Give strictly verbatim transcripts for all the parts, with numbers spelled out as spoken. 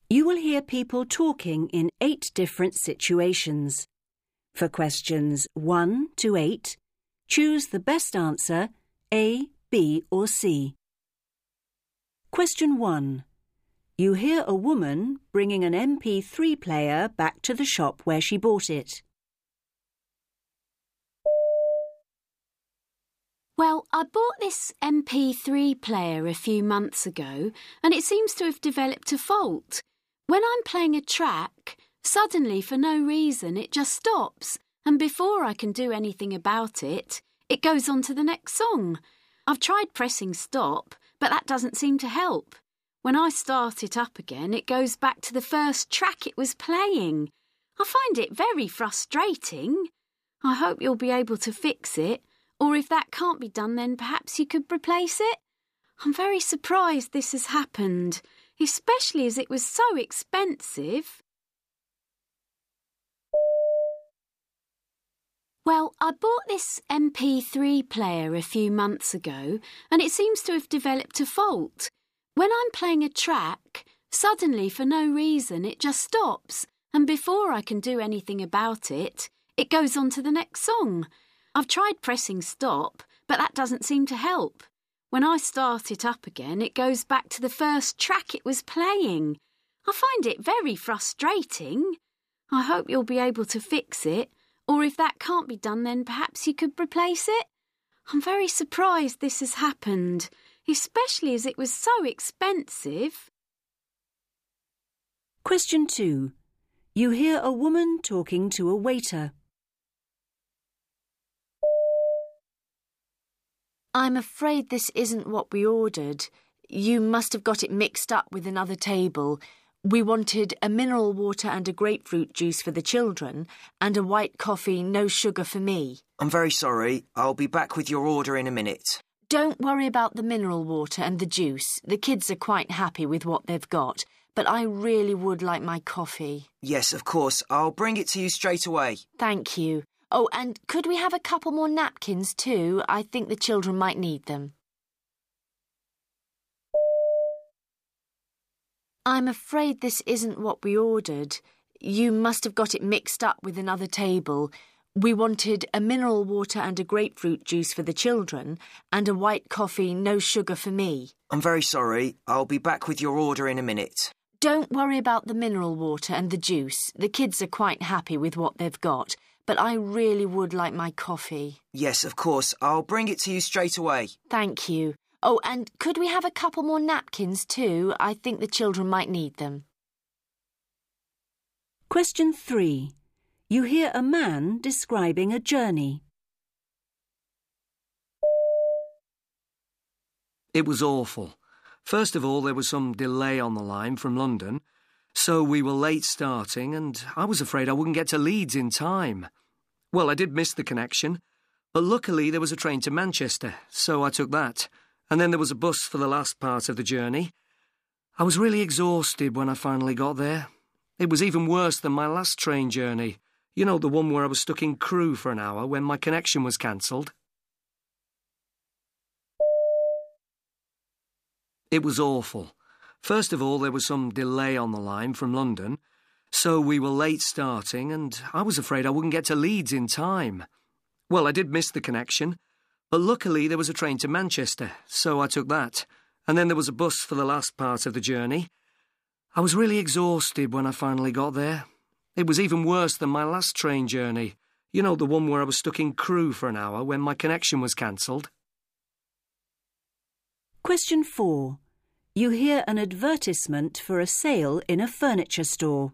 You will hear people talking in eight different situations. For questions one to eight, choose the best answer A, B or C. Question one. You hear a woman bringing an M P three player back to the shop where she bought it. Well, I bought this M P three player a few months ago and it seems to have developed a fault. When I'm playing a track, suddenly for no reason it just stops and before I can do anything about it, it goes on to the next song. I've tried pressing stop, but that doesn't seem to help. When I start it up again, it goes back to the first track it was playing. I find it very frustrating. I hope you'll be able to fix it. Or if that can't be done, then perhaps you could replace it? I'm very surprised this has happened, especially as it was so expensive. Well, I bought this M P three player a few months ago and it seems to have developed a fault. When I'm playing a track, suddenly for no reason it just stops and before I can do anything about it, it goes on to the next song. I've tried pressing stop, but that doesn't seem to help. When I start it up again, it goes back to the first track it was playing. I find it very frustrating. I hope you'll be able to fix it, or if that can't be done, then perhaps you could replace it. I'm very surprised this has happened, especially as it was so expensive. Question two. You hear a woman talking to a waiter. I'm afraid this isn't what we ordered. You must have got it mixed up with another table. We wanted a mineral water and a grapefruit juice for the children and a white coffee, no sugar for me. I'm very sorry. I'll be back with your order in a minute. Don't worry about the mineral water and the juice. The kids are quite happy with what they've got, but I really would like my coffee. Yes, of course. I'll bring it to you straight away. Thank you. Oh, and could we have a couple more napkins too? I think the children might need them. I'm afraid this isn't what we ordered. You must have got it mixed up with another table. We wanted a mineral water and a grapefruit juice for the children and a white coffee, no sugar for me. I'm very sorry. I'll be back with your order in a minute. Don't worry about the mineral water and the juice. The kids are quite happy with what they've got, but I really would like my coffee. Yes, of course. I'll bring it to you straight away. Thank you. Oh, and could we have a couple more napkins too? I think the children might need them. Question three. You hear a man describing a journey. It was awful. First of all, there was some delay on the line from London, so we were late starting and I was afraid I wouldn't get to Leeds in time. Well, I did miss the connection, but luckily there was a train to Manchester, so I took that. And then there was a bus for the last part of the journey. I was really exhausted when I finally got there. It was even worse than my last train journey. You know, the one where I was stuck in Crewe for an hour when my connection was cancelled. It was awful. First of all, there was some delay on the line from London, so we were late starting and I was afraid I wouldn't get to Leeds in time. Well, I did miss the connection, but luckily there was a train to Manchester, so I took that. And then there was a bus for the last part of the journey. I was really exhausted when I finally got there. It was even worse than my last train journey. You know, the one where I was stuck in Crewe for an hour when my connection was cancelled. Question four. You hear an advertisement for a sale in a furniture store.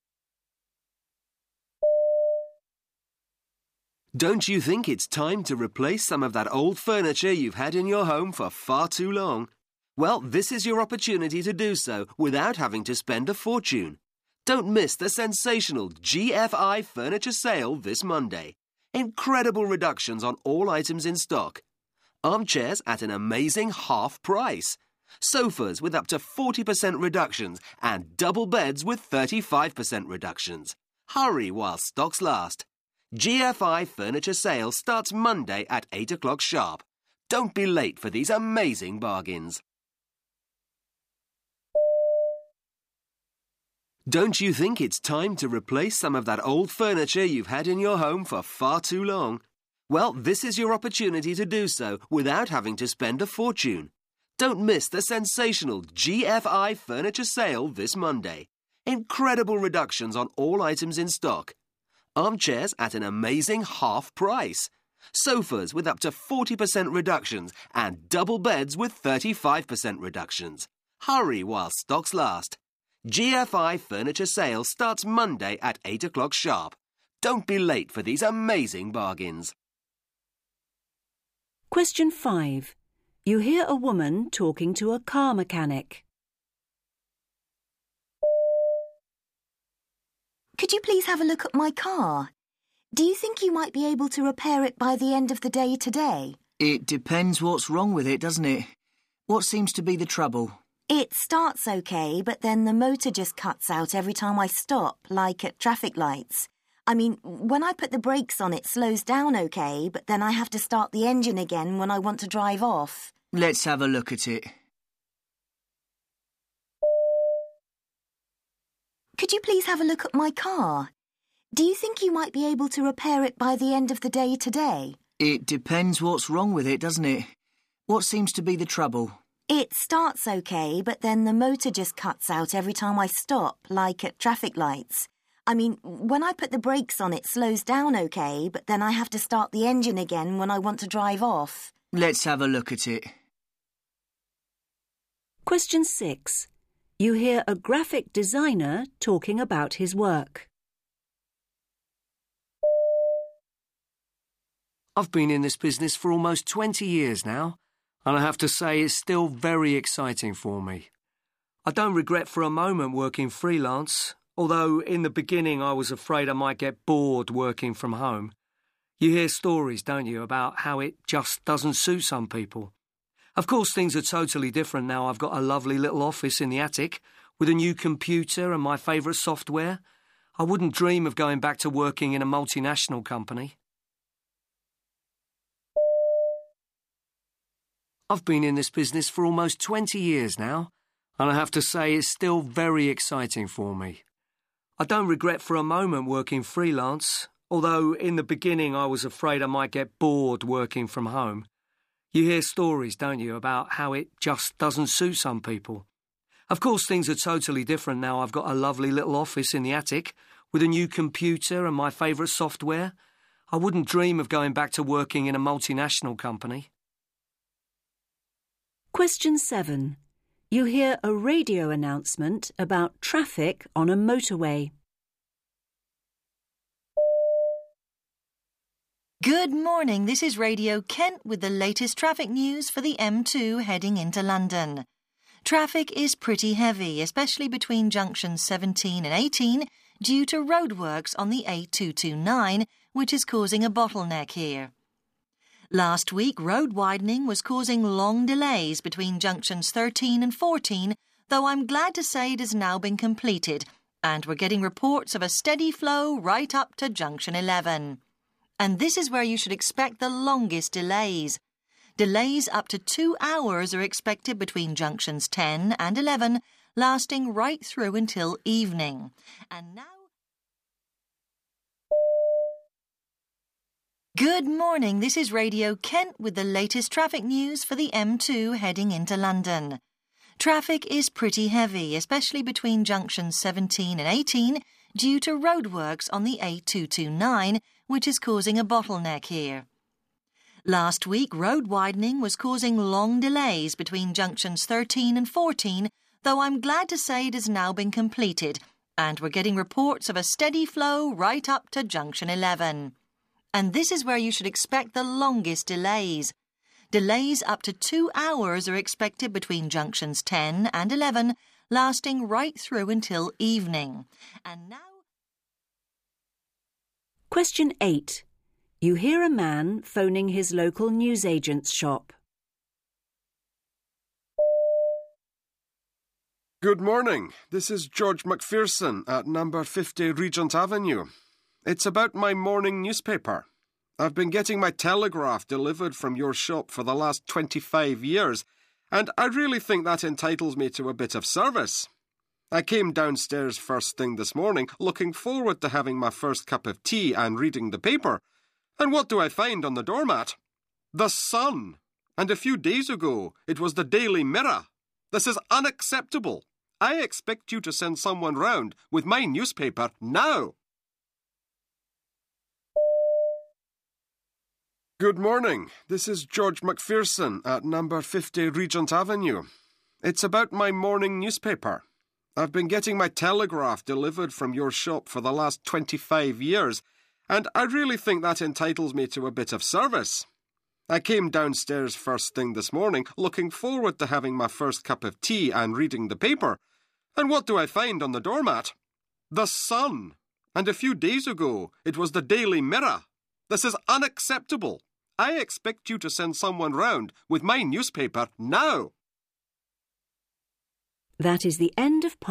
Don't you think it's time to replace some of that old furniture you've had in your home for far too long? Well, this is your opportunity to do so without having to spend a fortune. Don't miss the sensational G F I furniture sale this Monday. Incredible reductions on all items in stock. Armchairs at an amazing half price. Sofas with up to forty percent reductions and double beds with thirty-five percent reductions. Hurry while stocks last. G F I furniture sale starts Monday at eight o'clock sharp. Don't be late for these amazing bargains. Don't you think it's time to replace some of that old furniture you've had in your home for far too long? Well, this is your opportunity to do so without having to spend a fortune. Don't miss the sensational G F I furniture sale this Monday. Incredible reductions on all items in stock. Armchairs at an amazing half price. Sofas with up to forty percent reductions and double beds with thirty-five percent reductions. Hurry while stocks last. G F I furniture sale starts Monday at eight o'clock sharp. Don't be late for these amazing bargains. Question five. You hear a woman talking to a car mechanic. Could you please have a look at my car? Do you think you might be able to repair it by the end of the day today? It depends what's wrong with it, doesn't it? What seems to be the trouble? It starts okay, but then the motor just cuts out every time I stop, like at traffic lights. I mean, when I put the brakes on, it slows down okay, but then I have to start the engine again when I want to drive off. Let's have a look at it. Could you please have a look at my car? Do you think you might be able to repair it by the end of the day today? It depends what's wrong with it, doesn't it? What seems to be the trouble? It starts okay, but then the motor just cuts out every time I stop, like at traffic lights. I mean, when I put the brakes on, it slows down okay, but then I have to start the engine again when I want to drive off. Let's have a look at it. Question six. You hear a graphic designer talking about his work. I've been in this business for almost twenty years now, and I have to say it's still very exciting for me. I don't regret for a moment working freelance, although in the beginning I was afraid I might get bored working from home. You hear stories, don't you, about how it just doesn't suit some people. Of course, things are totally different now. I've got a lovely little office in the attic with a new computer and my favourite software. I wouldn't dream of going back to working in a multinational company. I've been in this business for almost twenty years now, and I have to say it's still very exciting for me. I don't regret for a moment working freelance, although in the beginning I was afraid I might get bored working from home. You hear stories, don't you, about how it just doesn't suit some people. Of course, things are totally different now. I've got a lovely little office in the attic with a new computer and my favourite software. I wouldn't dream of going back to working in a multinational company. Question seven. You hear a radio announcement about traffic on a motorway. Good morning, this is Radio Kent with the latest traffic news for the M two heading into London. Traffic is pretty heavy, especially between junctions seventeen and eighteen, due to roadworks on the A two twenty-nine, which is causing a bottleneck here. Last week, road widening was causing long delays between junctions thirteen and fourteen, though I'm glad to say it has now been completed, and we're getting reports of a steady flow right up to junction eleven. And this is where you should expect the longest delays. Delays up to two hours are expected between junctions ten and eleven, lasting right through until evening. And now... Good morning, this is Radio Kent with the latest traffic news for the M two heading into London. Traffic is pretty heavy, especially between junctions seventeen and eighteen, due to roadworks on the A two twenty-nine, which is causing a bottleneck here. Last week, road widening was causing long delays between junctions thirteen and fourteen, though I'm glad to say it has now been completed, and we're getting reports of a steady flow right up to junction eleven. And this is where you should expect the longest delays. Delays up to two hours are expected between junctions ten and eleven, lasting right through until evening. And now... Question eight. You hear a man phoning his local newsagent's shop. Good morning. This is George McPherson at number fifty Regent Avenue. It's about my morning newspaper. I've been getting my Telegraph delivered from your shop for the last twenty-five years, and I really think that entitles me to a bit of service. I came downstairs first thing this morning, looking forward to having my first cup of tea and reading the paper. And what do I find on the doormat? The Sun. And a few days ago, it was the Daily Mirror. This is unacceptable. I expect you to send someone round with my newspaper now. Good morning. This is George Macpherson at number fifty Regent Avenue. It's about my morning newspaper. I've been getting my Telegraph delivered from your shop for the last twenty-five years, and I really think that entitles me to a bit of service. I came downstairs first thing this morning, looking forward to having my first cup of tea and reading the paper. And what do I find on the doormat? The Sun. And a few days ago, it was the Daily Mirror. This is unacceptable. I expect you to send someone round with my newspaper now. That is the end of part